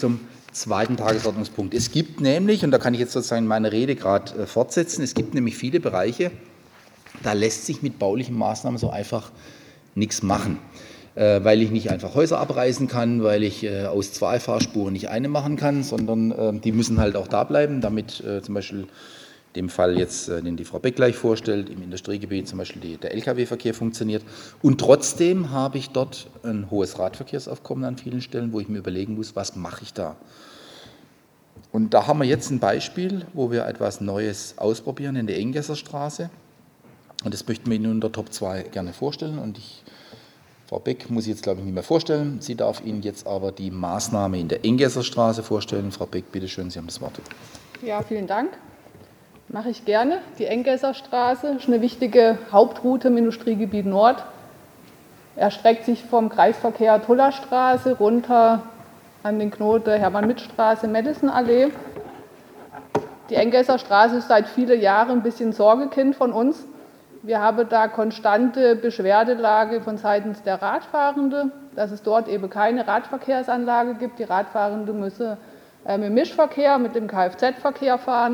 Zum zweiten Tagesordnungspunkt. Es gibt nämlich, und da kann ich jetzt sozusagen meine Rede gerade fortsetzen, es gibt nämlich viele Bereiche, da lässt sich mit baulichen Maßnahmen so einfach nichts machen, weil ich nicht einfach Häuser abreißen kann, weil ich aus 2 Fahrspuren nicht eine machen kann, sondern die müssen halt auch da bleiben, damit zum Beispiel dem Fall jetzt, den die Frau Beck gleich vorstellt, im Industriegebiet zum Beispiel der Lkw-Verkehr funktioniert. Und trotzdem habe ich dort ein hohes Radverkehrsaufkommen an vielen Stellen, wo ich mir überlegen muss, was mache ich da? Und da haben wir jetzt ein Beispiel, wo wir etwas Neues ausprobieren in der Enggesser Straße. Und das möchten wir Ihnen unter Top 2 gerne vorstellen. Und Frau Beck muss ich jetzt, glaube ich, nicht mehr vorstellen. Sie darf Ihnen jetzt aber die Maßnahme in der Enggesser Straße vorstellen. Frau Beck, bitte schön, Sie haben das Wort. Ja, vielen Dank. Mache ich gerne. Die Enggesser Straße ist eine wichtige Hauptroute im Industriegebiet Nord. Erstreckt sich vom Kreisverkehr Tullerstraße runter an den Knoten Hermann-Mitt-Straße, Madison-Allee. Die Enggesser Straße ist seit vielen Jahren ein bisschen Sorgekind von uns. Wir haben da konstante Beschwerdelage von seitens der Radfahrenden, dass es dort eben keine Radverkehrsanlage gibt. Die Radfahrenden müssen im Mischverkehr mit dem Kfz-Verkehr fahren.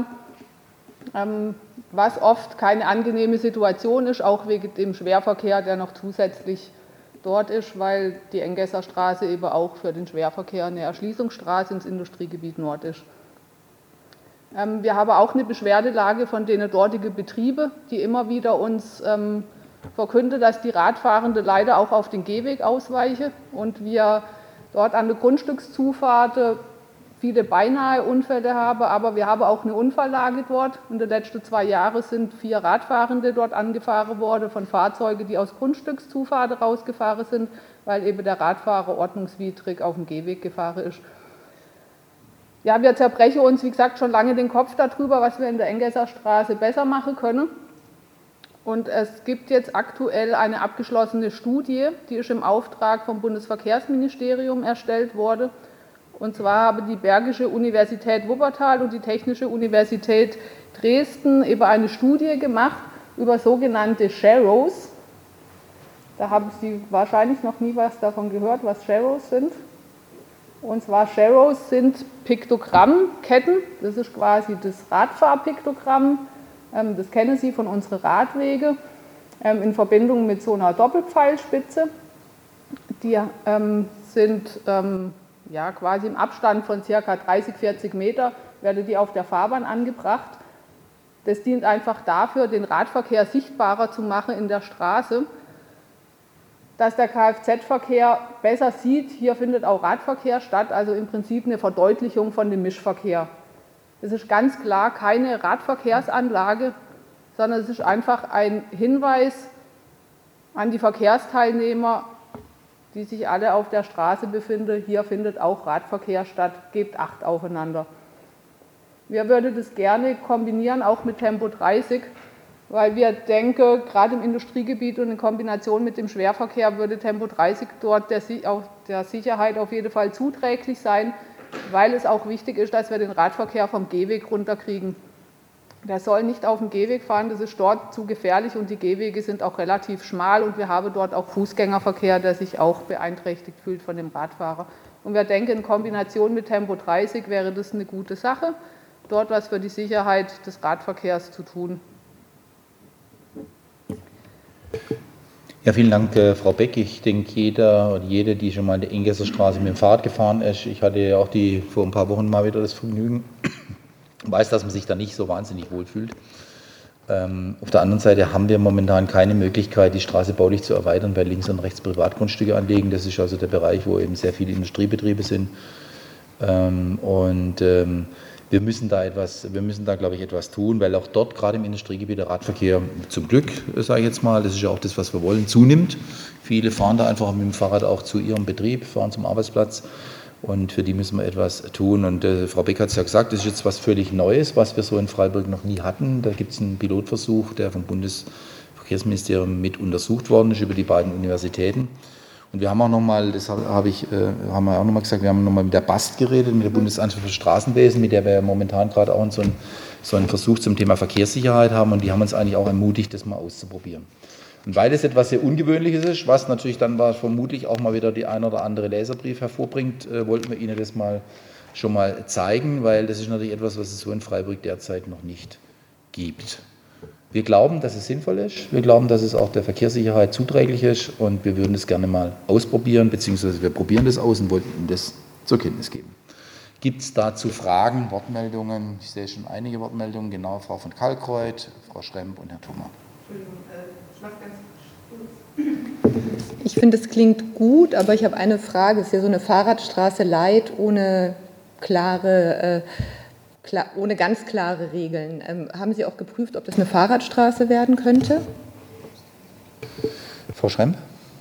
Was oft keine angenehme Situation ist, auch wegen dem Schwerverkehr, der noch zusätzlich dort ist, weil die Enggesser Straße eben auch für den Schwerverkehr eine Erschließungsstraße ins Industriegebiet Nord ist. Wir haben auch eine Beschwerdelage von den dortigen Betrieben, die immer wieder uns verkünden, dass die Radfahrenden leider auch auf den Gehweg ausweichen und wir dort an der Grundstückszufahrt viele beinahe Unfälle haben, aber wir haben auch eine Unfalllage dort. In den letzten 2 Jahren sind 4 Radfahrende dort angefahren worden von Fahrzeugen, die aus Grundstückszufahrt rausgefahren sind, weil eben der Radfahrer ordnungswidrig auf dem Gehweg gefahren ist. Ja, wir zerbrechen uns, wie gesagt, schon lange den Kopf darüber, was wir in der Enggesser Straße besser machen können. Und es gibt jetzt aktuell eine abgeschlossene Studie, die ist im Auftrag vom Bundesverkehrsministerium erstellt worden. Und zwar haben die Bergische Universität Wuppertal und die Technische Universität Dresden eben eine Studie gemacht über sogenannte Sharrows. Da haben Sie wahrscheinlich noch nie was davon gehört, was Sharrows sind. Und zwar Sharrows sind Piktogrammketten, das ist quasi das Radfahrpiktogramm, das kennen Sie von unseren Radwegen, in Verbindung mit so einer Doppelpfeilspitze. Die sind ja, quasi im Abstand von ca. 30, 40 Meter werden die auf der Fahrbahn angebracht. Das dient einfach dafür, den Radverkehr sichtbarer zu machen in der Straße, dass der Kfz-Verkehr besser sieht, hier findet auch Radverkehr statt, also im Prinzip eine Verdeutlichung von dem Mischverkehr. Es ist ganz klar keine Radverkehrsanlage, sondern es ist einfach ein Hinweis an die Verkehrsteilnehmer, die sich alle auf der Straße befinden, hier findet auch Radverkehr statt, gebt Acht aufeinander. Wir würden das gerne kombinieren, auch mit Tempo 30, weil wir denken, gerade im Industriegebiet und in Kombination mit dem Schwerverkehr würde Tempo 30 dort der Sicherheit auf jeden Fall zuträglich sein, weil es auch wichtig ist, dass wir den Radverkehr vom Gehweg runterkriegen. Der soll nicht auf dem Gehweg fahren, das ist dort zu gefährlich und die Gehwege sind auch relativ schmal und wir haben dort auch Fußgängerverkehr, der sich auch beeinträchtigt fühlt von dem Radfahrer. Und wir denken, in Kombination mit Tempo 30 wäre das eine gute Sache, dort was für die Sicherheit des Radverkehrs zu tun. Ja, vielen Dank, Frau Beck. Ich denke, jeder oder jede, die schon mal in der Enggesser Straße mit dem Fahrrad gefahren ist, ich hatte ja auch vor ein paar Wochen mal wieder das Vergnügen, weiß, dass man sich da nicht so wahnsinnig wohlfühlt. Auf der anderen Seite haben wir momentan keine Möglichkeit, die Straße baulich zu erweitern, weil links und rechts Privatgrundstücke anlegen. Das ist also der Bereich, wo eben sehr viele Industriebetriebe sind. Wir müssen da, glaube ich, etwas tun, weil auch dort, gerade im Industriegebiet, der Radverkehr zum Glück, sage ich jetzt mal, das ist ja auch das, was wir wollen, zunimmt. Viele fahren da einfach mit dem Fahrrad auch zu ihrem Betrieb, fahren zum Arbeitsplatz. Und für die müssen wir etwas tun. Und Frau Beck hat es ja gesagt, das ist jetzt was völlig Neues, was wir so in Freiburg noch nie hatten. Da gibt es einen Pilotversuch, der vom Bundesverkehrsministerium mit untersucht worden ist über die beiden Universitäten. Und wir haben auch nochmal, das haben wir auch nochmal gesagt, wir haben nochmal mit der BAST geredet, mit der Bundesanstalt für Straßenwesen, mit der wir ja momentan gerade auch so einen Versuch zum Thema Verkehrssicherheit haben. Und die haben uns eigentlich auch ermutigt, das mal auszuprobieren. Und weil es etwas sehr Ungewöhnliches ist, was natürlich dann vermutlich auch mal wieder die ein oder andere Leserbrief hervorbringt, wollten wir Ihnen das mal schon mal zeigen, weil das ist natürlich etwas, was es so in Freiburg derzeit noch nicht gibt. Wir glauben, dass es sinnvoll ist, wir glauben, dass es auch der Verkehrssicherheit zuträglich ist und wir würden das gerne mal ausprobieren, beziehungsweise wir probieren das aus und wollten Ihnen das zur Kenntnis geben. Gibt es dazu Fragen, Wortmeldungen? Ich sehe schon einige Wortmeldungen, genau, Frau von Kalkreuth, Frau Schremp und Herr Thoma. Ich finde, es klingt gut, aber ich habe eine Frage. Es ist ja so eine Fahrradstraße light ohne ganz klare Regeln. Haben Sie auch geprüft, ob das eine Fahrradstraße werden könnte? Frau Schremp?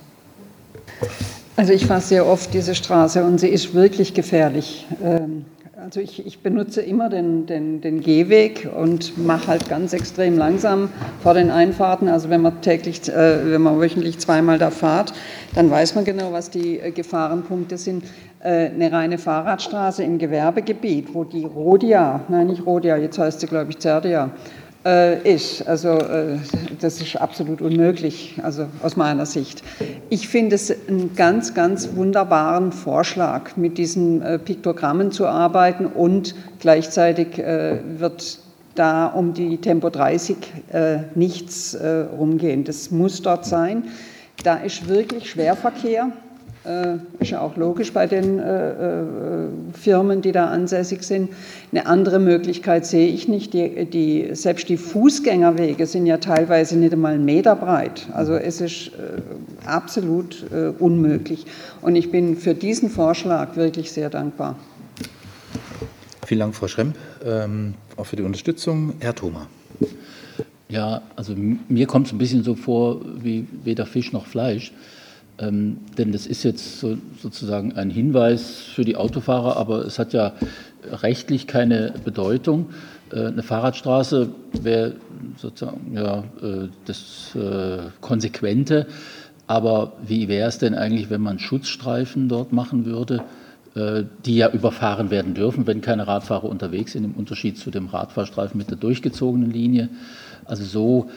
Also ich fahre sehr oft diese Straße und sie ist wirklich gefährlich. Also ich benutze immer den Gehweg und mache halt ganz extrem langsam vor den Einfahrten. Also wenn man wöchentlich zweimal da fährt, dann weiß man genau, was die Gefahrenpunkte sind. Eine reine Fahrradstraße im Gewerbegebiet, wo die jetzt heißt sie, glaube ich, Zerdia, ist. Also das ist absolut unmöglich, also aus meiner Sicht. Ich finde es einen ganz, ganz wunderbaren Vorschlag, mit diesen Piktogrammen zu arbeiten und gleichzeitig wird da um die Tempo 30 nichts rumgehen. Das muss dort sein. Da ist wirklich Schwerverkehr. Ist ja auch logisch bei den Firmen, die da ansässig sind. Eine andere Möglichkeit sehe ich nicht. Selbst die Fußgängerwege sind ja teilweise nicht einmal 1 Meter breit. Also es ist absolut unmöglich. Und ich bin für diesen Vorschlag wirklich sehr dankbar. Vielen Dank, Frau Schremp, auch für die Unterstützung. Herr Thoma. Ja, also mir kommt es ein bisschen so vor wie weder Fisch noch Fleisch. Denn das ist jetzt sozusagen ein Hinweis für die Autofahrer, aber es hat ja rechtlich keine Bedeutung. Eine Fahrradstraße wäre sozusagen das Konsequente, aber wie wäre es denn eigentlich, wenn man Schutzstreifen dort machen würde, die ja überfahren werden dürfen, wenn keine Radfahrer unterwegs sind, im Unterschied zu dem Radfahrstreifen mit der durchgezogenen Linie. Also so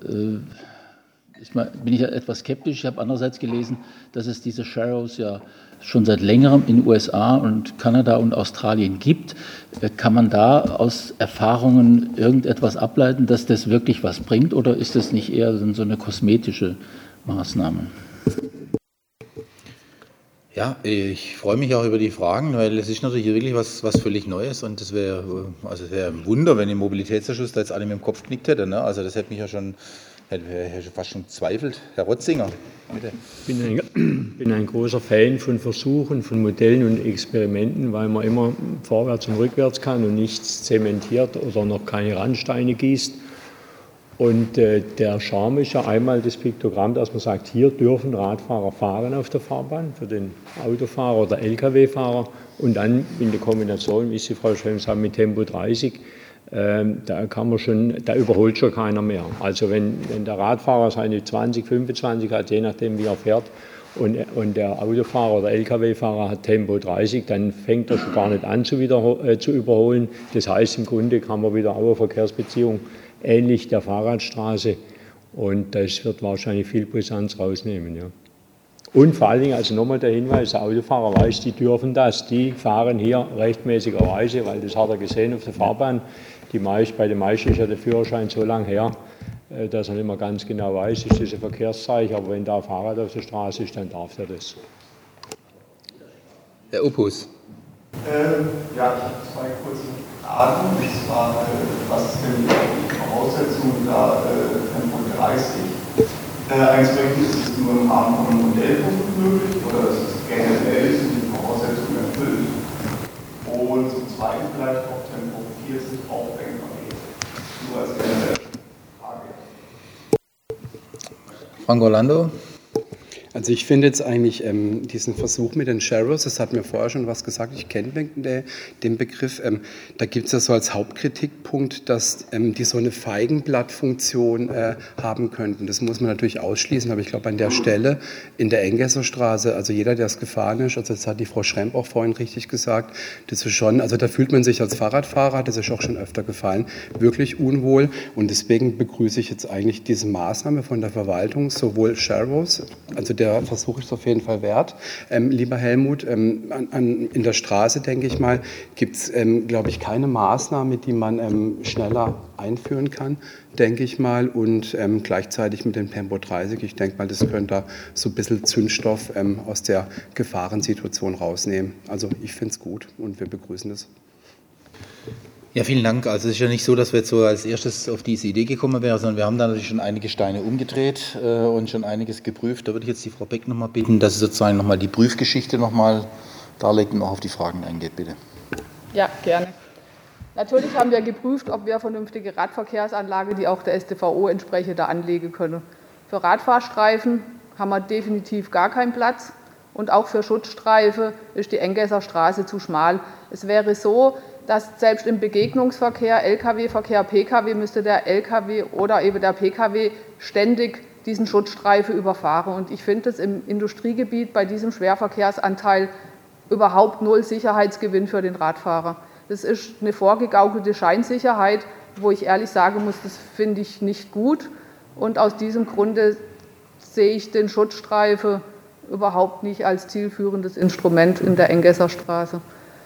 bin ich ja etwas skeptisch. Ich habe andererseits gelesen, dass es diese Sharrows ja schon seit längerem in den USA und Kanada und Australien gibt. Kann man da aus Erfahrungen irgendetwas ableiten, dass das wirklich was bringt, oder ist das nicht eher so eine kosmetische Maßnahme? Ja, ich freue mich auch über die Fragen, weil es ist natürlich wirklich was völlig Neues und es wäre ein Wunder, wenn im Mobilitätsausschuss da jetzt alle mit dem Kopf knickt hätte. Ne? Also das hätte mich ja schon fast schon gezweifelt. Herr Rotzinger, bitte. Ich bin ein großer Fan von Versuchen, von Modellen und Experimenten, weil man immer vorwärts und rückwärts kann und nichts zementiert oder noch keine Randsteine gießt. Und der Charme ist ja einmal das Piktogramm, dass man sagt, hier dürfen Radfahrer fahren auf der Fahrbahn, für den Autofahrer oder Lkw-Fahrer. Und dann in der Kombination, wie Sie, Frau Schremp, sagen, mit Tempo 30, da überholt schon keiner mehr. Also wenn der Radfahrer seine 20, 25 hat, je nachdem wie er fährt, und der Autofahrer oder Lkw-Fahrer hat Tempo 30, dann fängt er schon gar nicht an zu überholen. Das heißt, im Grunde kann man wieder auch eine Verkehrsbeziehung ähnlich der Fahrradstraße, und das wird wahrscheinlich viel Brisanz rausnehmen. Ja. Und vor allen Dingen, also nochmal der Hinweis, der Autofahrer weiß, die dürfen das, die fahren hier rechtmäßigerweise, weil das hat er gesehen auf der Fahrbahn. Bei den meisten ist ja der Führerschein so lange her, dass er nicht mehr ganz genau weiß, ist das ein Verkehrszeichen, aber wenn da ein Fahrrad auf der Straße ist, dann darf er das. Herr Opus. Ich habe 2 kurze Fragen. Und zwar, was ist denn die Voraussetzung da Tempo 30 einzubringen? Ist es nur im Rahmen von einem Modellversuch möglich oder ist es generell, sind die Voraussetzungen erfüllt? Und zum Zweiten vielleicht auch Tempo 40 auch denkbar wäre. Nur als generelle Frage. Frank Orlando. Also ich finde jetzt eigentlich diesen Versuch mit den Sharrows, das hat mir vorher schon was gesagt, ich kenne den Begriff, da gibt es ja so als Hauptkritikpunkt, dass die so eine Feigenblattfunktion haben könnten. Das muss man natürlich ausschließen, aber ich glaube an der Stelle in der Engässerstraße, also jeder, der es gefahren ist, also das hat die Frau Schremp auch vorhin richtig gesagt, das ist schon, also da fühlt man sich als Fahrradfahrer, das ist auch schon öfter gefallen, wirklich unwohl, und deswegen begrüße ich jetzt eigentlich diese Maßnahme von der Verwaltung, sowohl Sharrows, also der der Versuch ist auf jeden Fall wert. Lieber Helmut, in der Straße, denke ich mal, gibt es, glaube ich, keine Maßnahme, die man schneller einführen kann, denke ich mal, und gleichzeitig mit dem Tempo 30. Ich denke mal, das könnte da so ein bisschen Zündstoff aus der Gefahrensituation rausnehmen. Also ich finde es gut und wir begrüßen das. Ja, vielen Dank. Also es ist ja nicht so, dass wir jetzt so als erstes auf diese Idee gekommen wären, sondern wir haben da natürlich schon einige Steine umgedreht und schon einiges geprüft. Da würde ich jetzt die Frau Beck nochmal bitten, dass sie sozusagen nochmal die Prüfgeschichte nochmal darlegt und auch auf die Fragen eingeht, bitte. Ja, gerne. Natürlich haben wir geprüft, ob wir vernünftige Radverkehrsanlage, die auch der StVO entspreche, da anlegen können. Für Radfahrstreifen haben wir definitiv gar keinen Platz und auch für Schutzstreife ist die Enggesser Straße zu schmal. Es wäre so, dass selbst im Begegnungsverkehr, Lkw-Verkehr, Pkw, müsste der Lkw oder eben der Pkw ständig diesen Schutzstreife überfahren. Und ich finde es im Industriegebiet bei diesem Schwerverkehrsanteil überhaupt null Sicherheitsgewinn für den Radfahrer. Das ist eine vorgegaukelte Scheinsicherheit, wo ich ehrlich sagen muss, das finde ich nicht gut. Und aus diesem Grunde sehe ich den Schutzstreifen überhaupt nicht als zielführendes Instrument in der Enggesser Straße.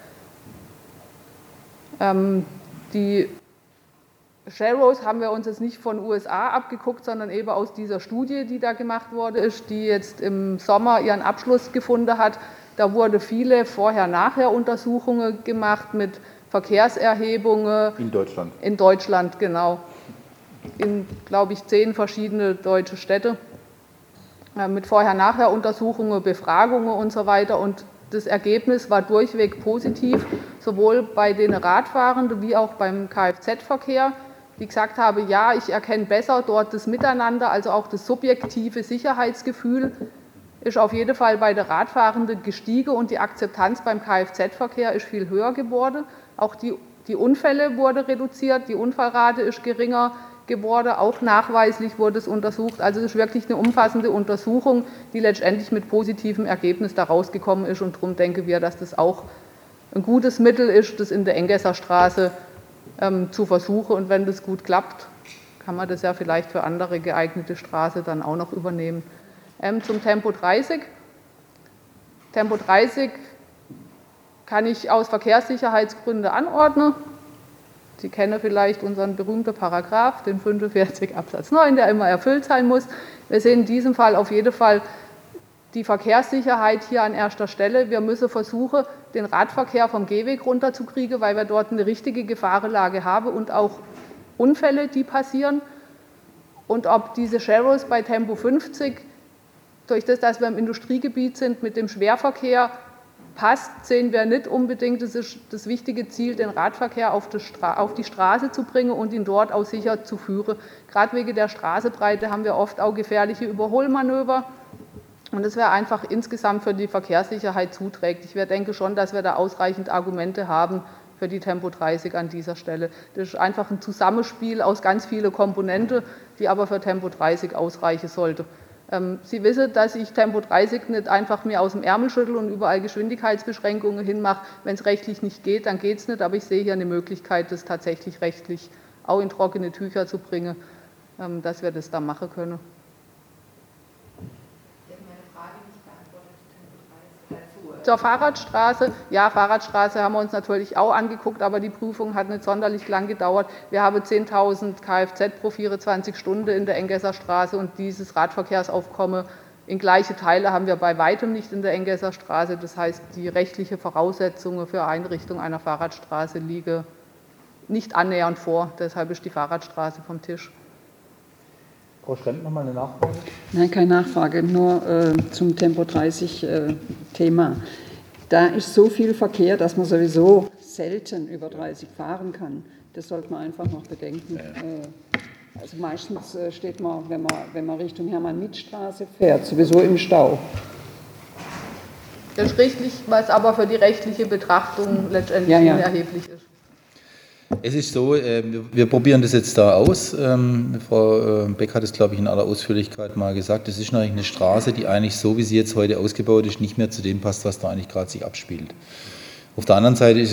Die Sharrows haben wir uns jetzt nicht von USA abgeguckt, sondern eben aus dieser Studie, die da gemacht worden ist, die jetzt im Sommer ihren Abschluss gefunden hat. Da wurde viele Vorher-Nachher-Untersuchungen gemacht mit Verkehrserhebungen. In Deutschland? In Deutschland, genau. In, glaube ich, 10 verschiedene deutsche Städte. Mit Vorher-Nachher-Untersuchungen, Befragungen und so weiter. Und das Ergebnis war durchweg positiv, sowohl bei den Radfahrenden wie auch beim Kfz-Verkehr, die gesagt haben, ja, ich erkenne besser dort das Miteinander, also auch das subjektive Sicherheitsgefühl ist auf jeden Fall bei den Radfahrenden gestiegen und die Akzeptanz beim Kfz-Verkehr ist viel höher geworden. Auch die Unfälle wurden reduziert, die Unfallrate ist geringer geworden, auch nachweislich wurde es untersucht. Also es ist wirklich eine umfassende Untersuchung, die letztendlich mit positivem Ergebnis da rausgekommen ist. Und darum denken wir, dass das auch ein gutes Mittel ist, das in der Enggesser Straße zu versuchen. Und wenn das gut klappt, kann man das ja vielleicht für andere geeignete Straßen dann auch noch übernehmen. Zum Tempo 30. Tempo 30 kann ich aus Verkehrssicherheitsgründen anordnen. Sie kennen vielleicht unseren berühmten Paragraph, den 45 Absatz 9, der immer erfüllt sein muss. Wir sehen in diesem Fall auf jeden Fall die Verkehrssicherheit hier an erster Stelle. Wir müssen versuchen, den Radverkehr vom Gehweg runterzukriegen, weil wir dort eine richtige Gefahrenlage haben und auch Unfälle, die passieren. Und ob diese Sharrows bei Tempo 50, durch das, dass wir im Industriegebiet sind, mit dem Schwerverkehr passt, sehen wir nicht unbedingt. Das ist das wichtige Ziel, den Radverkehr auf die Straße zu bringen und ihn dort auch sicher zu führen. Gerade wegen der Straßenbreite haben wir oft auch gefährliche Überholmanöver. Und das wäre einfach insgesamt für die Verkehrssicherheit zuträglich. Ich denke schon, dass wir da ausreichend Argumente haben für die Tempo 30 an dieser Stelle. Das ist einfach ein Zusammenspiel aus ganz vielen Komponenten, die aber für Tempo 30 ausreichen sollte. Sie wissen, dass ich Tempo 30 nicht einfach mir aus dem Ärmel schüttel und überall Geschwindigkeitsbeschränkungen hinmache. Wenn es rechtlich nicht geht, dann geht es nicht. Aber ich sehe hier eine Möglichkeit, das tatsächlich rechtlich auch in trockene Tücher zu bringen, dass wir das da machen können. Zur Fahrradstraße. Ja, Fahrradstraße haben wir uns natürlich auch angeguckt, aber die Prüfung hat nicht sonderlich lang gedauert. Wir haben 10.000 Kfz pro 24 Stunden in der Enggesser Straße und dieses Radverkehrsaufkommen in gleiche Teile haben wir bei weitem nicht in der Enggesser Straße. Das heißt, die rechtlichen Voraussetzungen für Einrichtung einer Fahrradstraße liegen nicht annähernd vor. Deshalb ist die Fahrradstraße vom Tisch. Frau Schremp, noch mal eine Nachfrage? Nein, keine Nachfrage, nur zum Tempo 30 Thema. Da ist so viel Verkehr, dass man sowieso selten über 30 fahren kann. Das sollte man einfach noch bedenken. Also meistens steht man, wenn man Richtung Hermann-Mietz-Straße fährt, sowieso im Stau. Das ist richtig, was aber für die rechtliche Betrachtung letztendlich unerheblich ist. Es ist so, wir probieren das jetzt da aus. Frau Beck hat es, glaube ich, in aller Ausführlichkeit mal gesagt. Es ist eigentlich eine Straße, die eigentlich so, wie sie jetzt heute ausgebaut ist, nicht mehr zu dem passt, was da eigentlich gerade sich abspielt. Auf der anderen Seite ist